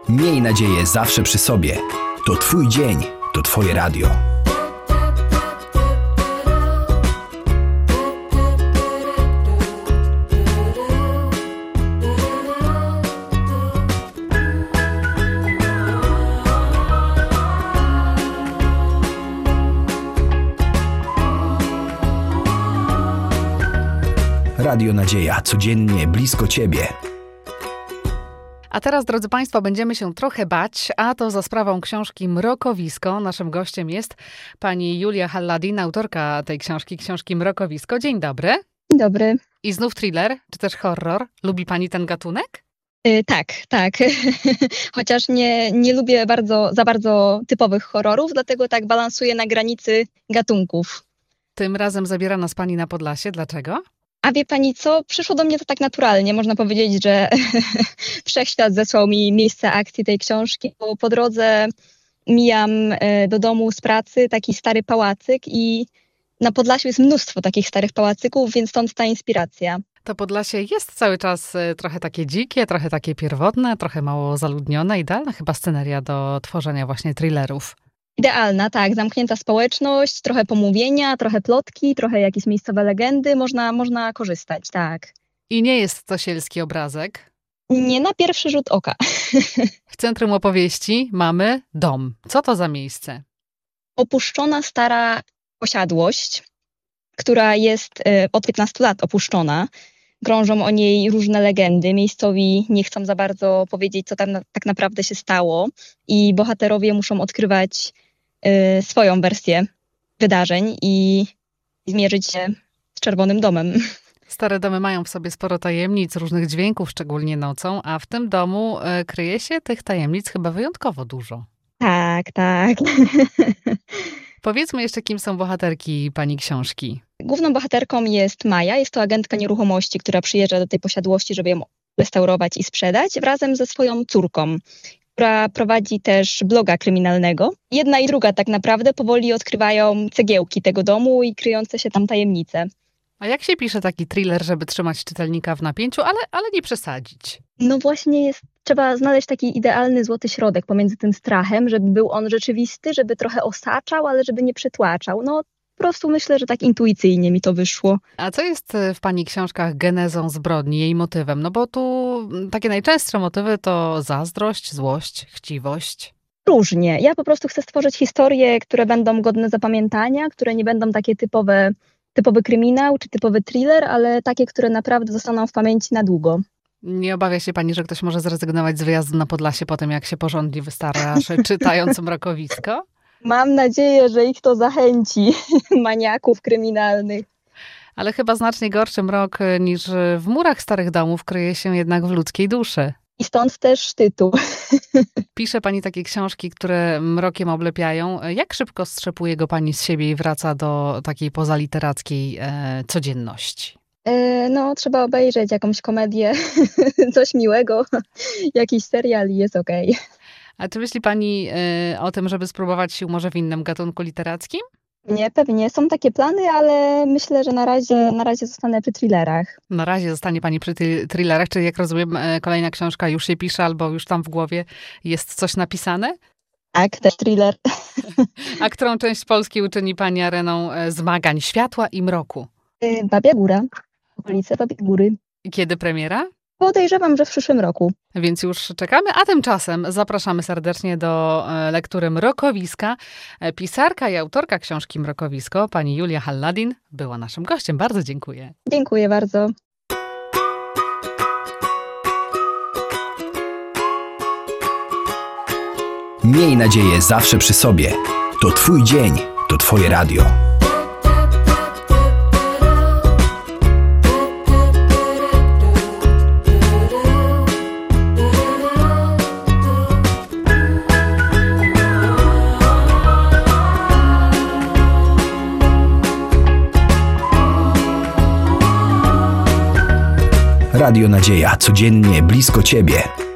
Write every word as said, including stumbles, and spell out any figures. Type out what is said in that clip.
Miej nadzieję zawsze przy sobie. To Twój dzień, to Twoje radio. Radio Nadzieja, codziennie blisko Ciebie. A teraz, drodzy Państwo, będziemy się trochę bać, a to za sprawą książki Mrokowisko. Naszym gościem jest pani Julia Halladin, autorka tej książki, książki Mrokowisko. Dzień dobry. Dzień dobry. I znów thriller, czy też horror. Lubi pani ten gatunek? Yy, tak, tak. Chociaż nie, nie lubię bardzo, za bardzo typowych horrorów, dlatego tak balansuję na granicy gatunków. Tym razem zabiera nas pani na Podlasie. Dlaczego? A wie pani co? Przyszło do mnie to tak naturalnie. Można powiedzieć, że wszechświat zesłał mi miejsce akcji tej książki, bo po drodze mijam do domu z pracy taki stary pałacyk i na Podlasiu jest mnóstwo takich starych pałacyków, więc stąd ta inspiracja. To Podlasie jest cały czas trochę takie dzikie, trochę takie pierwotne, trochę mało zaludnione. Idealna chyba sceneria do tworzenia właśnie thrillerów. Idealna, tak. Zamknięta społeczność, trochę pomówienia, trochę plotki, trochę jakieś miejscowe legendy. Można, można korzystać, tak. I nie jest to sielski obrazek? Nie na pierwszy rzut oka. W centrum opowieści mamy dom. Co to za miejsce? Opuszczona stara posiadłość, która jest od piętnastu lat opuszczona. Krążą o niej różne legendy. Miejscowi nie chcą za bardzo powiedzieć, co tam na, tak naprawdę się stało. I bohaterowie muszą odkrywać y, swoją wersję wydarzeń i zmierzyć się z Czerwonym Domem. Stare domy mają w sobie sporo tajemnic, różnych dźwięków, szczególnie nocą, a w tym domu y, kryje się tych tajemnic chyba wyjątkowo dużo. Tak, tak. Powiedzmy jeszcze, kim są bohaterki pani książki. Główną bohaterką jest Maja. Jest to agentka nieruchomości, która przyjeżdża do tej posiadłości, żeby ją restaurować i sprzedać, razem ze swoją córką, która prowadzi też bloga kryminalnego. Jedna i druga tak naprawdę powoli odkrywają cegiełki tego domu i kryjące się tam tajemnice. A jak się pisze taki thriller, żeby trzymać czytelnika w napięciu, ale, ale nie przesadzić? No właśnie jest, trzeba znaleźć taki idealny złoty środek pomiędzy tym strachem, żeby był on rzeczywisty, żeby trochę osaczał, ale żeby nie przytłaczał. No po prostu myślę, że tak intuicyjnie mi to wyszło. A co jest w pani książkach genezą zbrodni, jej motywem? No bo tu takie najczęstsze motywy to zazdrość, złość, chciwość. Różnie. Ja po prostu chcę stworzyć historie, które będą godne zapamiętania, które nie będą takie typowe, typowy kryminał czy typowy thriller, ale takie, które naprawdę zostaną w pamięci na długo. Nie obawia się pani, że ktoś może zrezygnować z wyjazdu na Podlasie po tym, jak się porządnie wystara, czytając Mrokowisko? Mam nadzieję, że ich to zachęci, maniaków kryminalnych. Ale chyba znacznie gorszy mrok niż w murach starych domów kryje się jednak w ludzkiej duszy. I stąd też tytuł. Pisze pani takie książki, które mrokiem oblepiają. Jak szybko strzepuje go pani z siebie i wraca do takiej pozaliterackiej e, codzienności? E, no, trzeba obejrzeć jakąś komedię, coś miłego, jakiś serial i jest okej. A czy myśli pani y, o tym, żeby spróbować sił może w innym gatunku literackim? Nie, pewnie. Są takie plany, ale myślę, że na razie, na razie zostanę przy thrillerach. Na razie zostanie pani przy ty- thrillerach, czyli jak rozumiem, y, kolejna książka już się pisze, albo już tam w głowie jest coś napisane? Tak, też thriller. A którą część Polski uczyni pani areną y, zmagań światła i mroku? Y, Babia Góra, okolice Babiej Góry. I kiedy premiera? Podejrzewam, że w przyszłym roku. Więc już czekamy, a tymczasem zapraszamy serdecznie do lektury Mrokowiska. Pisarka i autorka książki Mrokowisko, pani Julia Halladin, była naszym gościem. Bardzo dziękuję. Dziękuję bardzo. Miej nadzieję zawsze przy sobie. To Twój dzień, to Twoje radio. Radio Nadzieja, codziennie blisko Ciebie.